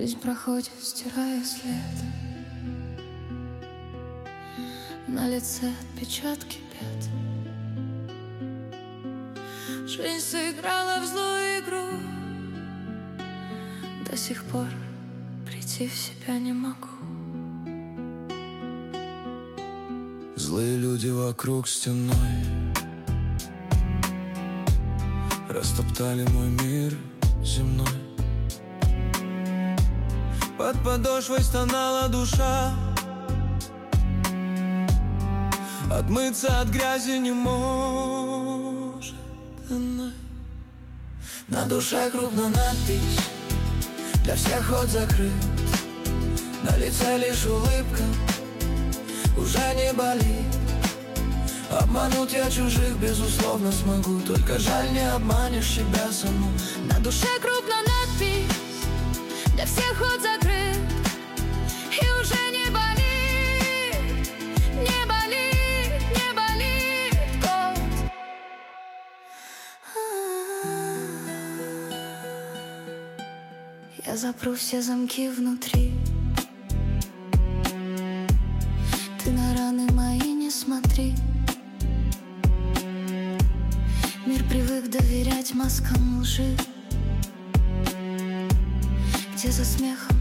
Жизнь проходит, стирая след. На лице отпечатки пят. Жизнь сыграла в злую игру. До сих пор прийти в себя не могу. Злые люди вокруг стеной растоптали мой мир земной. Под подошвой стонала душа, отмыться от грязи не может она. На душе крупно надпись: для всех ход закрыт. На лице лишь улыбка, уже не болит. Обмануть я чужих безусловно смогу, только жаль, не обманешь себя саму. На душе крупно надпись: для всех ход закрыт. И уже не болит, не болит, не болит год. Я запру все замки внутри. Ты на раны мои не смотри. Мир привык доверять маскам лжи, где за смехом